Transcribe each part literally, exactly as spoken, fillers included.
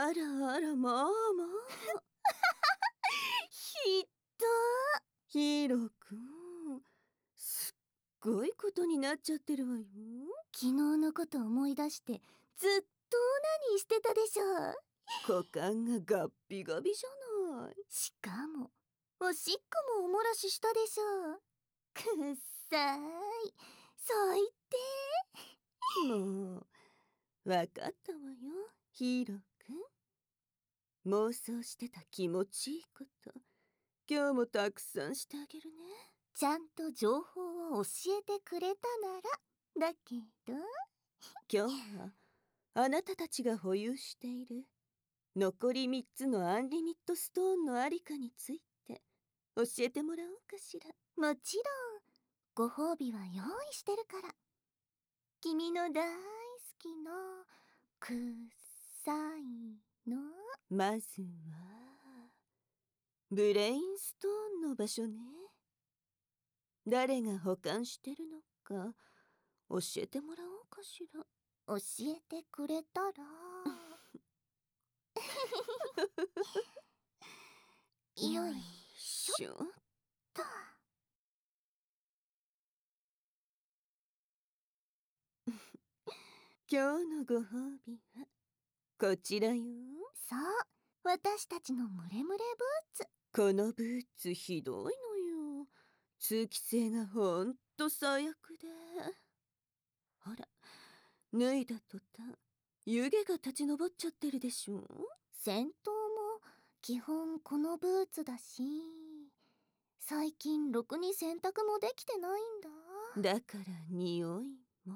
あらあら、まあまあ。 ひどヒーローくん、すっごいことになっちゃってるわよ。 昨日のこと思い出してずっとオナニーしてたでしょ。 股間がガッビガビじゃない。 しかもおしっこもおもらししたでしょ。くっさい最低。 もうわかったわよ、ヒーローくん。妄想してた気持ちいいこと今日もたくさんしてあげるね。 ちゃんと情報を教えてくれたならだけど、 今日はあなたたちが保有している残りみっつのアンリミットストーンのありかについて教えてもらおうかしら。 もちろんご褒美は用意してるから。君の大好きなくっさいの。 まずはブレインストーンの場所ね。誰が保管してるのか教えてもらおうかしら。 教えてくれたらよいしょっと。 今日のご褒美はこちらよ。 そう、私たちのムレムレブーツ。 このブーツひどいのよ。通気性がほんと最悪で。ほら、脱いだ途端湯気が立ち上っちゃってるでしょ。 戦闘も基本このブーツだし、最近ろくに洗濯もできてないんだ。 だから匂いも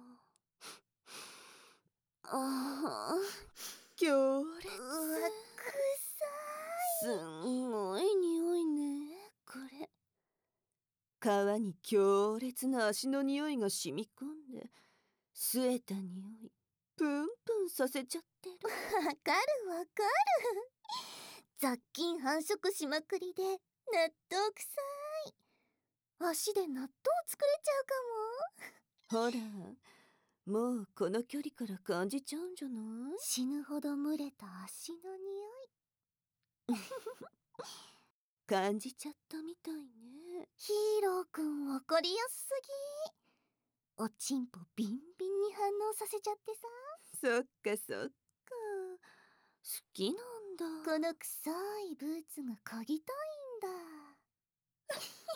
ああ強烈。 うわ、くさい。 すんごい匂いねこれ。皮に強烈な足の匂いが染み込んで据えた匂いプンプンさせちゃってる。 わかるわかる。雑菌繁殖しまくりで納豆臭い。足で納豆作れちゃうかも。 ほらもうこの距離から感じちゃうんじゃない？ 死ぬほど蒸れた足の匂い感じちゃったみたいね。 ヒーローくんわかりやすすぎ。おちんぽビンビンに反応させちゃってさ。 そっかそっか、好きなんだ。 この臭いブーツが嗅ぎたいんだ。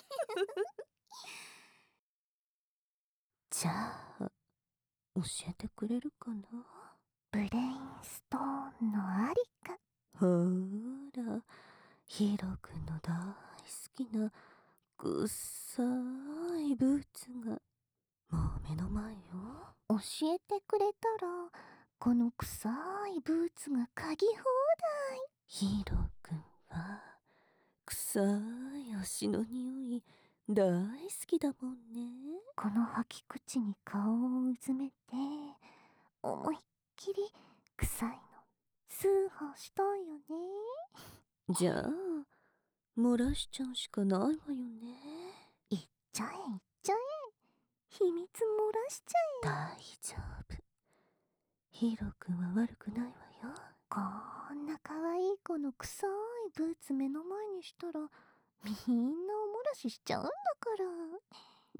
じゃあ教えてくれるかな。 ブレインストーンのありか。 ほーら、ヒーローくんの大好きなくっさいブーツがもう目の前よ。 教えてくれたらこの臭いブーツが嗅ぎ放題。 ヒーローくんは臭い足の匂い大好きだもんね。 この吐き口に顔をうずめて思いっきり臭いの通報したいよね。 じゃあ漏らしちゃうしかないわよね。 言っちゃえ言っちゃえ。秘密漏らしちゃ大丈夫、ヒーローくんは悪くないわよ。 え。こんな可愛い子の臭いブーツ目の前にしたらみんなおもらししちゃうんだから。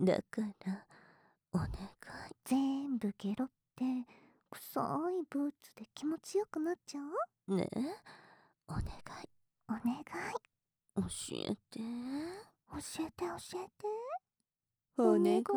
だからお願い。 全部ゲロって臭いブーツで気持ちよくなっちゃう。 ねえお願いお願い。 教えて教えて教えて。 お願い。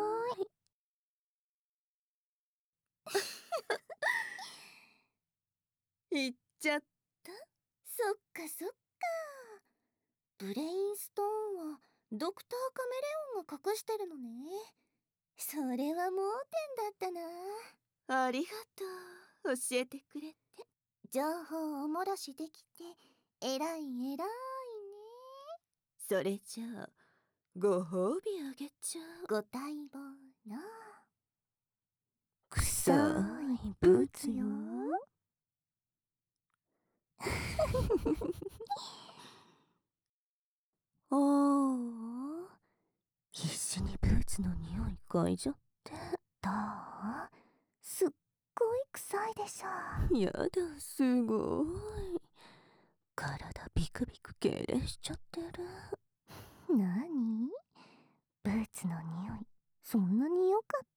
言っちゃった。 そっかそっか。ブレインストーンはドクターカメレオンが隠してるのね。それは盲点だったな。 ありがとう教えてくれて。 情報おもらしできてえらいえらいね。 それじゃあご褒美あげちゃう。 ご待望の臭いブーツよ。おー、必死にブーツの匂い嗅いじゃって。 どう？すっごい臭臭いでしょ。 やだ、すごい。体ビクビク痙攣しちゃってる。 なに？ブーツの匂い、そんなに良かった？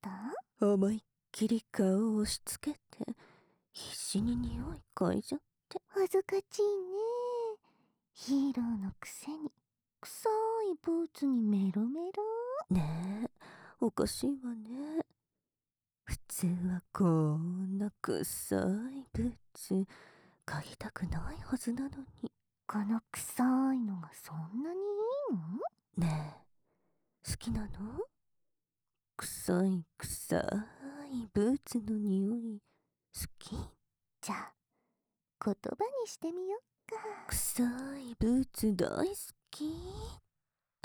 思いっきり顔を押し付けて、必死に匂い嗅いじゃって。 恥ずかしいね。ヒーローのくせに臭いブーツにメロメロ。 ねえ、おかしいわね。普通はこんな臭いブーツ嗅ぎたくないはずなのに。 この臭いのがそんなにいいの？ ねえ、好きなの？臭い臭いブーツの匂い好き？ じゃあ言葉にしてみよっか。 臭いブーツ大好きって。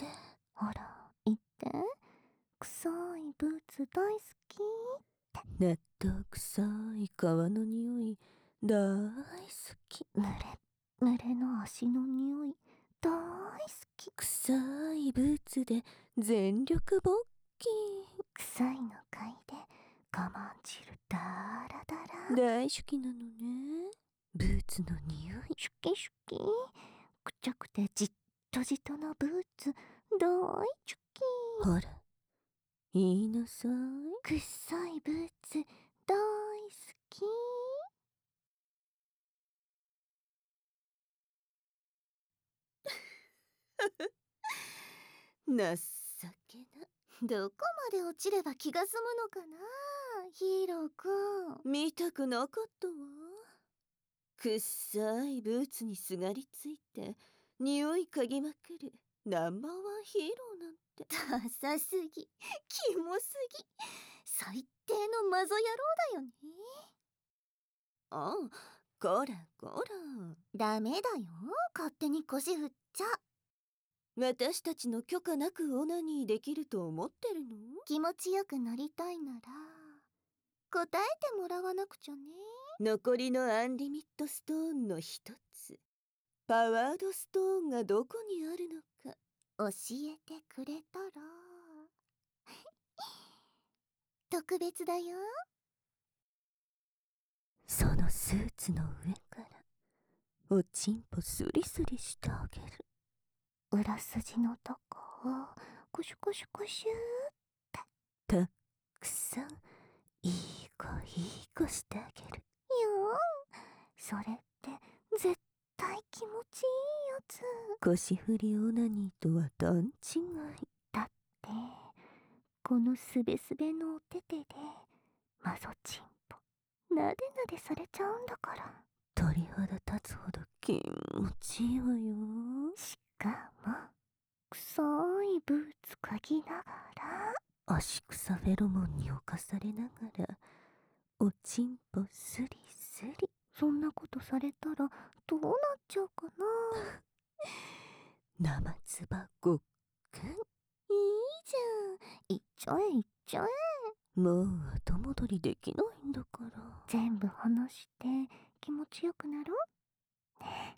ほら言って。臭いブーツ大好き。 納豆臭い皮の匂い大好き。 群れ群れの足の匂い大好き。 臭いブーツで全力勃起。 臭いの嗅いで我慢汁ダラダラ。 大好きなのね、ブーツの匂い。 シュキシュキ、くちゃくてじっとじとのブーツ大好き。 ほら言いなさい。 臭いブーツ大好き。 情けな。 どこまで落ちれば気が済むのかな、ヒーローくん。 見たくなかったわ。臭いブーツにすがりついて匂い嗅ぎまくるナンバーワンヒーローなんて。 ダサすぎ、キモすぎ、最低のマゾ野郎だよね。 ああ、こらこら。 ダメだよ、勝手に腰振っちゃ。 私たちの許可なくオナニーできると思ってるの？ 気持ちよくなりたいなら答えてもらわなくちゃね。 残りのアンリミットストーンの一つ、パワードストーンがどこにあるのか教えてくれたら特別だよ。 そのスーツの上からおちんぽスリスリしてあげる。 裏筋のとこをコシュコシュコシューってたくさんいい子いい子してあげるよ。 それって絶対気持ちいいやつ。 腰振りオナニーとは段違いだって、このすべすべのお手手でマゾチンポなでなでされちゃうんだから。 鳥肌立つほど気持ちいいわよ。 しかも臭いブーツ嗅ぎながら足草フェロモンに侵されながらおちんぽスリスリ。 そんなことされたらどうなっちゃうかな。 生つばごっくん。 いいじゃん、いっちゃえいっちゃえ。 もう後戻りできないんだから。 全部話して気持ちよくなろうね。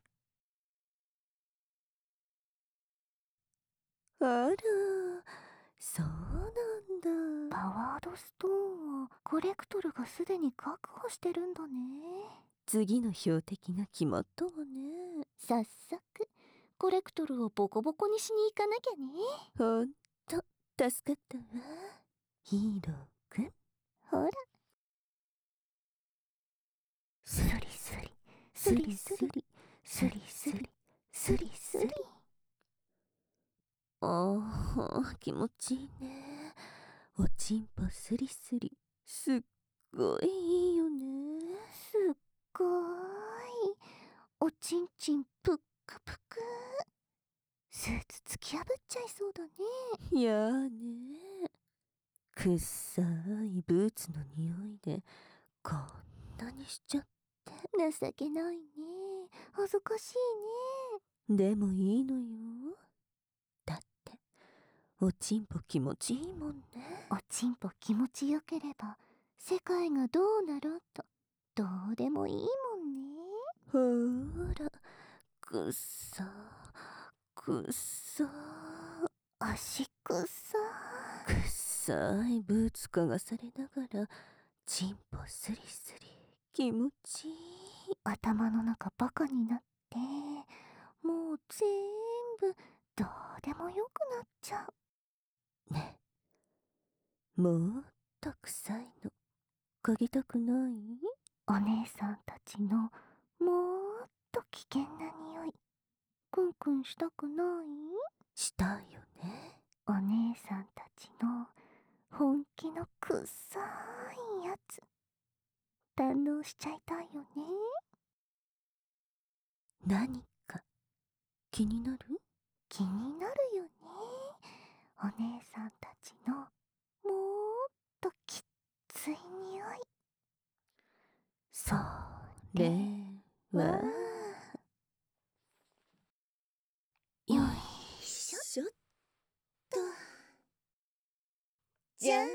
あら、そうなんだ。 パワードストーンはコレクトルがすでに確保してるんだね。 次の標的が決まったわね。 早速コレクトルをボコボコにしに行かなきゃね。 ほんと助かったわ、ヒーローくん。 ほら、 スリスリスリスリスリスリスリスリ。ああ、気持ちいいね。おちんぽスリスリ、すっごいいいよね。 すっごーい、おちんちんぷっくぷく。スーツ突き破っちゃいそうだね。 やあね。くっさいブーツの匂いでこんなにしちゃって。 情けないね、恥ずかしいね。でもいいのよ。だっておちんぽ気持ちいいもんね。 おちんぽ気持ちよければ世界がどうなろうとどうでもいいもんね。 ほーら、くっさくっさ足くさくっさいブーツ嗅がされながらチンポスリスリ気持ちいい。 頭の中バカになって、もう全部どうでもよくなっちゃう。 ね、もっと臭いの嗅ぎたくない？ お姉さんたちのもっと危険な匂い、クンクンしたくない？ したいよね。 お姉さんたちの本気のくっさいやつ、堪能しちゃいたいよね。 何か気になる？ 気になるよね。お姉さんたちのもっときっつい匂い。 それはよいしょっと。じゃーん。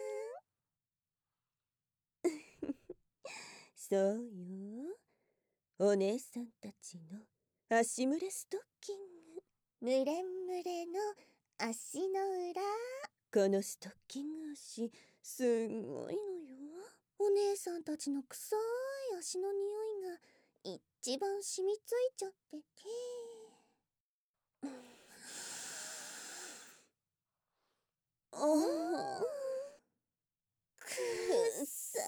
そうよ、お姉さんたちの足蒸れストッキング。 むれんむれの足の裏。 このストッキング足すんごいのよ。 お姉さんたちの臭い足の匂いが一番染みついちゃってて、 ああ、くっさ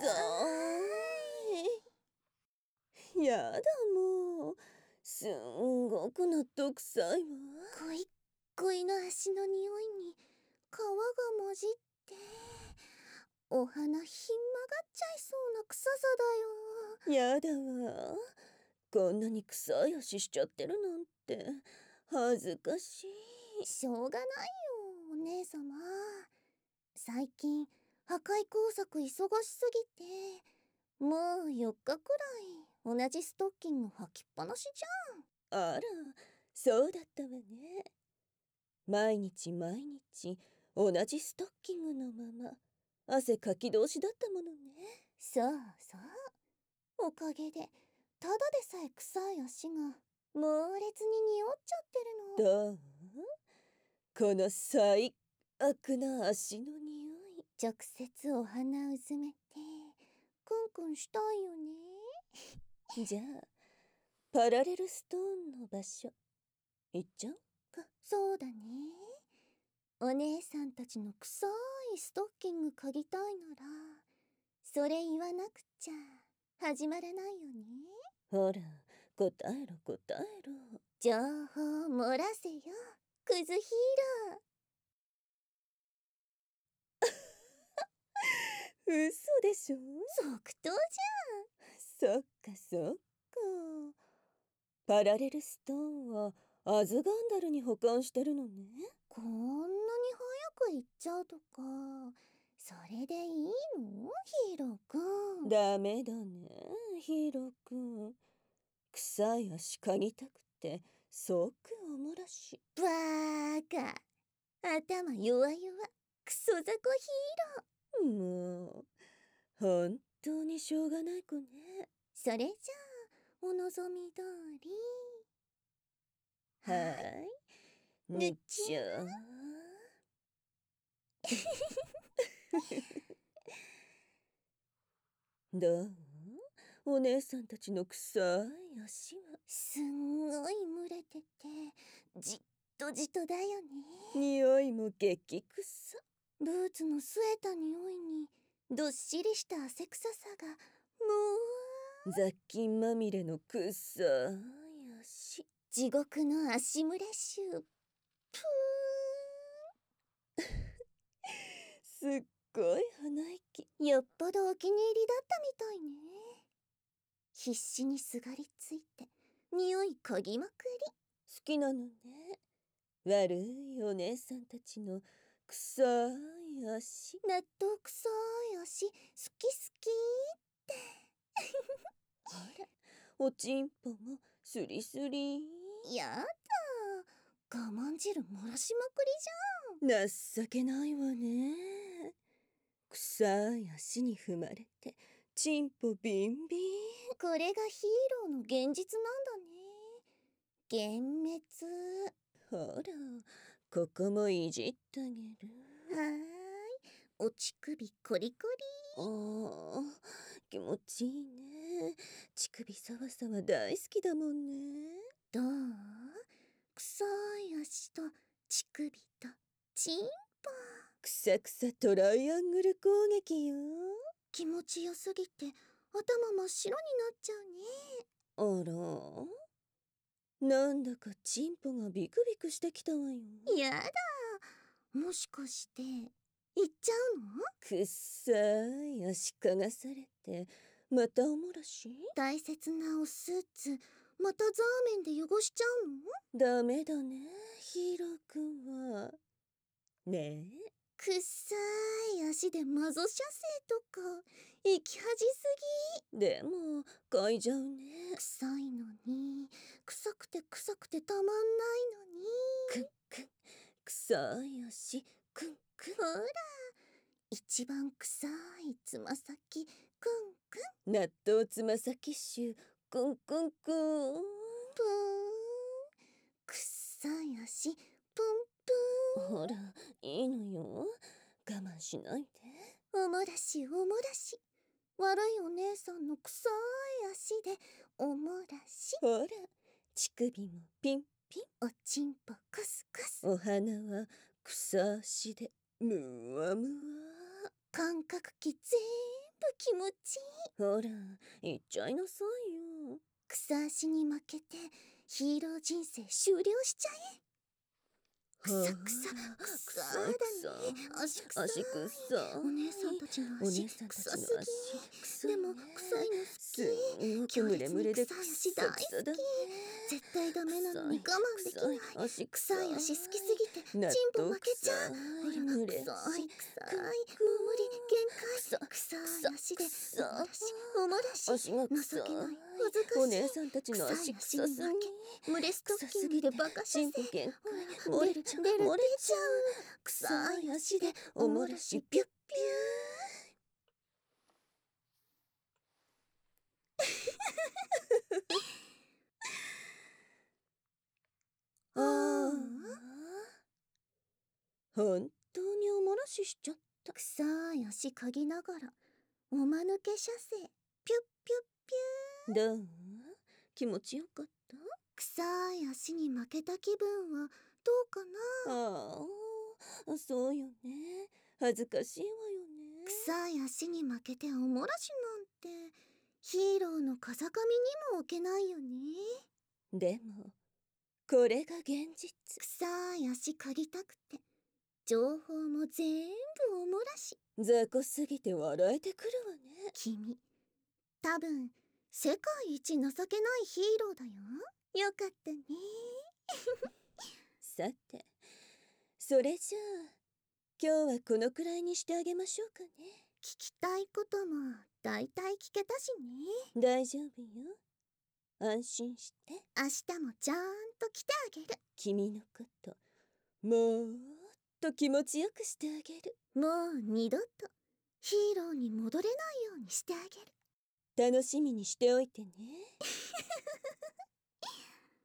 い。やだもう、すんごく納得臭いわ。 こいっこいの足の匂いに皮が混じって、お花ひん曲がっちゃいそうな臭さだよ。 やだわ、こんなに臭い足しちゃってるなんて恥ずかしい。 しょうがないよ、お姉様。最近破壊工作忙しすぎて、もうよっかくらい同じストッキング履きっぱなしじあら、そうだったわね。毎日毎日同じストッキングのまま汗かき通しだったものね。 ゃん。そうそう。おかげでただでさえ臭い足が猛烈に匂っちゃってるの。 どう？この最悪な足の匂い。 直接お花をうずめてクンクンしたいよね。 じゃあパラレルストーンの場所行っちゃおうか。 そうだね。お姉さんたちの臭いストッキング嗅ぎたいなら、それ言わなくちゃ始まらないよね。 ほら、答えろ答えろ。 情報漏らせよ、クズヒーロ嘘でしょ？ ー。即答じそっかそっか。パラレルストーンはアズガンダルに保管してるのね。 ゃん。こんなに早く行っちゃうとか、それでいいの？ヒーローくん。 ダメだね、ヒーローくん。臭い足嗅ぎたくて即おもらし。 バーカ、頭弱々、クソザコヒーロー。 もう本当にしょうがない子ね。 それじゃあお望み通り。 はーい、ぬっちゃー。どう？お姉さんたちの臭い足は。 すんごい蒸れててじっとじとだよね。 匂いも激臭。 ブーツの吸えた匂いにどっしりした汗臭さがもう雑菌まみれの臭い足。 地獄の足蒸れ臭。プすっごい鼻息。 ーン。よっぽどお気に入りだったみたいね。必死にすがりついて匂い嗅ぎまくり。 好きなのね、悪いお姉さんたちの臭い足。 納豆臭い足好き好きってあら、おちんぽもスリスリ。 やだ、我慢汁漏らしまくりじゃん。 情けないわね。臭い足に踏まれてチンポビンビン。 これがヒーローの現実なんだね。幻滅。 ほら、ここもいじってあげる。 はーい、お乳首コリコリ。 ああ、気持ちいいね。 乳首サワサワ大好きだもんね。 どう？臭い足と乳首とチンポ。 くさくさトライアングル攻撃よ。 気持ちよすぎて頭真っ白になっちゃうね。 あら、なんだかチンポがビクビクしてきたわよ。 やだ、もしかして行っちゃうの？ くっさい足かがされてまたおもらし？ 大切なおスーツまたザーメンで汚しちゃうの？ ダメだね、ヒーローくんは。ねえ、 くっさい足でマゾ射精とか生き恥すぎ。でも嗅いじゃうね。 臭いのに、臭くて臭くてたまんないのに。 くんくん、臭い足くんくん。 ほら、一番臭いつま先くんくん。 納豆つま先臭くんくんくん。 ぷーん。臭い足ぷんぷん。 ほら、いいのよ、我慢しないで。 おもらしおもらし、悪いお姉さんの臭い足でおもらし。 ほら、乳首もピンピン。 おちんぽカスカス。 お花は草足でむわむわ。 感覚器ぜんぶ気持ちいい。 ほら、言っちゃいなさいよ。 草足に負けてヒーロー人生終了しちゃえ。くさくさくさだね。足くさい。 足くさお姉さんたちのお足姉さんたちの臭すぎ。でも臭いの好き。 すごくムレムレで強烈に臭い足大好き。 臭だね。 絶対ダメなのに我慢できない。 足臭い足好きすぎてチンポ負けちゃう。ほら、臭い臭いもう無理限界。臭い足でおもらしおもらし。 足が臭い。 情けない恥ずかしい。 お姉さんたちの足臭すぎ。 蒸れストッキングでバカ射精。 限界。 ほら、出る出る出ちゃう。臭い足でおもらしピュッピュー。 ああ、本当におもらししちゃった。 臭い足嗅ぎながらおまぬけ射精ピュッピュッピュー。 どう？気持ちよかった？ 臭い足に負けた気分はどうかな。 ああ、そうよね。恥ずかしいわよね。 臭い足に負けておもらしなんてヒーローの風上にも置けないよね。 でもこれが現実。 臭い足嗅ぎたくて情報も全部おもらし。 雑魚すぎて笑えてくるわね。 君多分世界一情けないヒーローだよ。よかったね。 さて、それじゃあ今日はこのくらいにしてあげましょうかね。 聞きたいこともだいたい聞けたしね。 大丈夫よ、安心して。 明日もちゃんと来てあげる。 君のこともっと気持ちよくしてあげる。 もう二度とヒーローに戻れないようにしてあげる。 楽しみにしておいてね。